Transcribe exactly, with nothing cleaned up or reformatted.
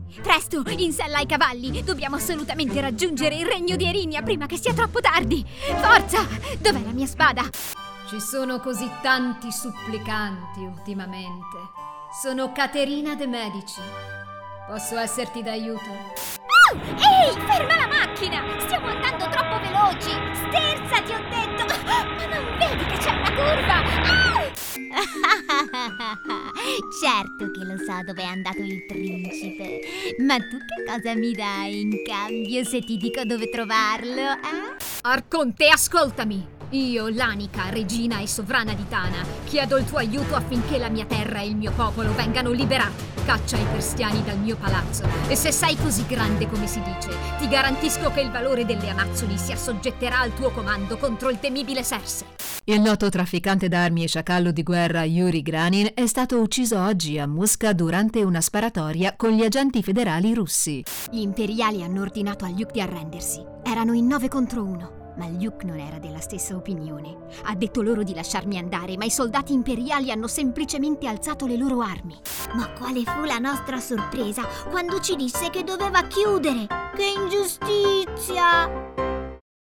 Presto, in sella ai cavalli! Dobbiamo assolutamente raggiungere il regno di Erinia prima che sia troppo tardi! Forza! Dov'è la mia spada? Ci sono così tanti supplicanti ultimamente. Sono Caterina de' Medici. Posso esserti d'aiuto? Oh! Ehi, ferma la macchina! Stiamo andando troppo veloci! Sterza, ti ho detto! Ma non vedi che c'è una curva? Ah! Certo che lo so dove è andato il principe. Ma tu che cosa mi dai in cambio se ti dico dove trovarlo, eh? Arconte, ascoltami! Io, Lanica, regina e sovrana di Tana, chiedo il tuo aiuto affinché la mia terra e il mio popolo vengano liberati. Caccia i persiani dal mio palazzo e se sei così grande come si dice, ti garantisco che il valore delle Amazzoni si assoggetterà al tuo comando contro il temibile Serse. Il noto trafficante d'armi e sciacallo di guerra Yuri Granin è stato ucciso oggi a Mosca durante una sparatoria con gli agenti federali russi. Gli imperiali hanno ordinato a Luke di arrendersi. Erano in nove contro uno. Ma Luke non era della stessa opinione. Ha detto loro di lasciarmi andare, ma i soldati imperiali hanno semplicemente alzato le loro armi. Ma quale fu la nostra sorpresa quando ci disse che doveva chiudere? Che ingiustizia!